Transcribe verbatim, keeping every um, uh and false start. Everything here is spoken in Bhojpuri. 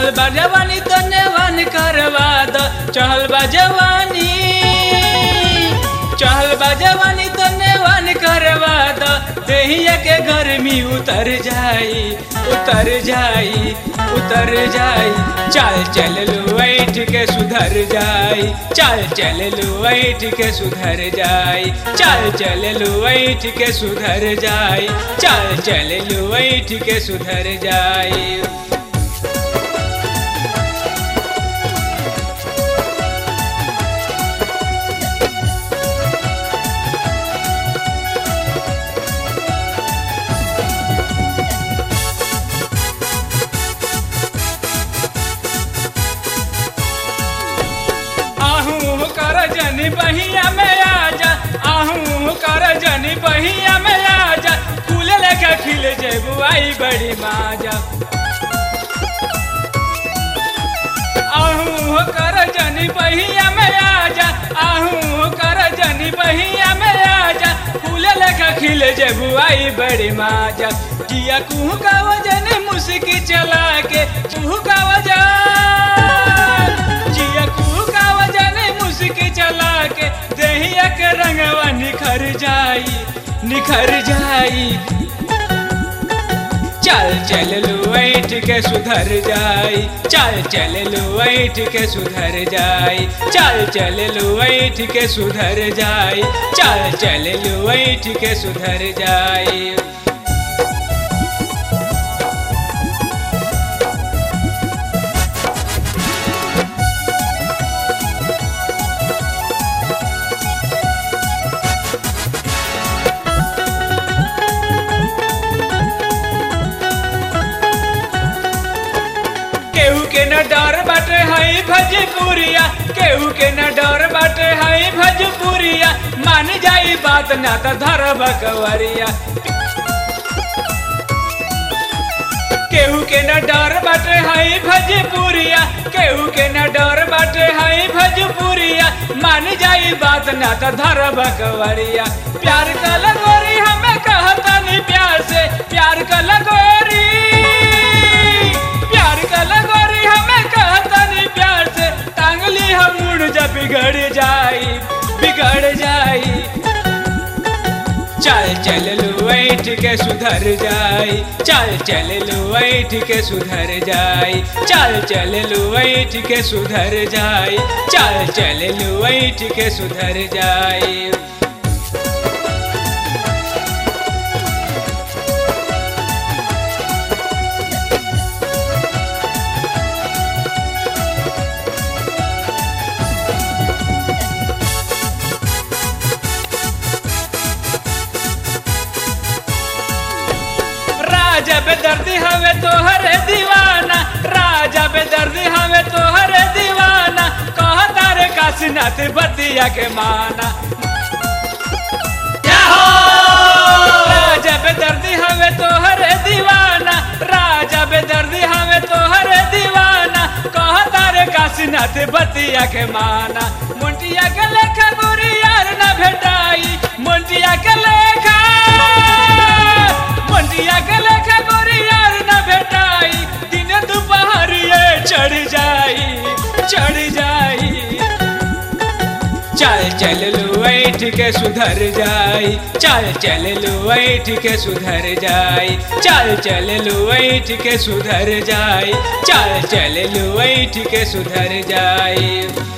चढ़ल बा जवानी तो नेवान करवा द चढ़ल बा जवानी चढ़ल बा जवानी तो नेवान करवा द देहिया के गर्मी उतर जाई उतर जाई उतर जाई चाल चल लो ऐठ के सुधर जाई चाल चल लो ऐठ के सुधर जाई चाल चल लो ऐठ के सुधर जाई चाल चल लो ऐठ के सुधर जाई। जनी बहिया में आजा आहू कर जनी बहिया में आजा फूल लेके खिल जेबू आई बड़ी माजा आहू कर जनी बहिया में आजा आहू कर जनी बहिया में आजा फूल लेके खिल जेबू आई बड़ी माजा जिया कुहू का वजन मुस्की चला के कुहू का वजन जिया कुहू का वजन मुस्की चला के देहिया के रंगवा निखर जाई निखर जाई चल चल लो ऐठ के सुधर जाई चल चल लो ऐठ के सुधर जाई चल चल लो ऐठ के सुधर जाई चल चल लो ऐठ के सुधर जाई। केहू के न डर बाटे हई भजपुरिया केहू के न डर बाटे हई भजपुरिया मान जाई बात ना त धर बकवरिया केहू के न डर बाटे हई भजपुरिया केहू के न डर बाटे हई भजपुरिया मान जाई बात ना त धर बकवरिया प्यार का लगोरी हमें कहता नहीं प्यार से प्यार का लगोरी प्यार का लगोरी हमें कहता नहीं प्यार से टांगली हम मुड़ जा बिगड़ जाई बिगड़ जाई चल चल लो ऐठ के सुधर जाई चल चल लो ऐठ के सुधर जाई चल चल लो ऐठ के सुधर जाई चल चल लो ऐठ के सुधर जाई। राजा बेदर्दी हवे तोहरे दीवाना राजा बेदर्दी हवे तोहरे दीवाना कहता रे काशीनाथ बतिया के माना राजा बेदर्दी हवे तोहरे दीवाना राजा बेदर्दी हवे तोहरे दीवाना कहता रे काशीनाथ बतिया के माना मुंटिया के लेखा बुरी यार न भेटाई मुंटिया के लेखा मुंटिया के लेखा बुरी यार न भेटाई दिन दोपहर ये चढ़ जाई चढ़ जाई चल चल लो ऐठ के सुधर जाई चल चल लो ऐठ के सुधर जाई चल चल लो ऐठ के सुधर जाई चल चल लो ऐठ के सुधर जाई।